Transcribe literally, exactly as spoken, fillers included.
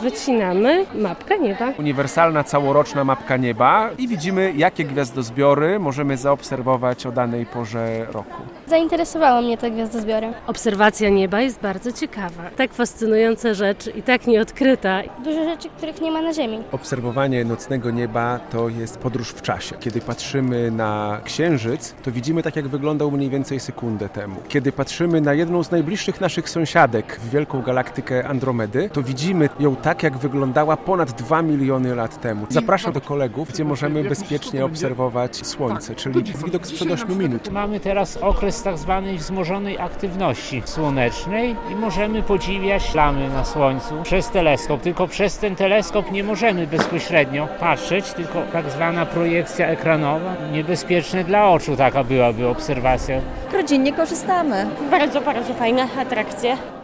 wycinamy mapkę nieba. Uniwersalna, całoroczna mapka nieba i widzimy, jakie gwiazdozbiory możemy zaobserwować o danej porze roku. Zainteresowało mnie te gwiazdozbiory. Obserwacja nieba jest bardzo ciekawa. Tak fascynująca rzecz i tak nieodkryta. Dużo rzeczy, których nie ma na Ziemi. Obserwowanie nocnego nieba to jest podróż w czasie. Kiedy patrzymy na Księżyc, to widzimy tak, jak wyglądał mniej więcej sekundę temu. Kiedy patrzymy na jedną z najbliższych naszych sąsiadek w wielką galaktykę Andromedy, to widzimy ją tak, jak wyglądała ponad dwa miliony lat temu. Zapraszam do kolegów, gdzie możemy bezpiecznie obserwować Słońce, czyli widok sprzed ośmiu minut. Mamy teraz okres tak zwanej wzmożonej aktywności słonecznej i możemy podziwiać plamy na Słońcu przez teleskop. Tylko przez ten teleskop nie możemy bezpośrednio patrzeć, tylko tak zwana projekcja ekranowa. Niebezpieczne dla oczu taka byłaby obserwacja. Rodzinnie korzystamy. Bardzo, bardzo fajne atrakcje.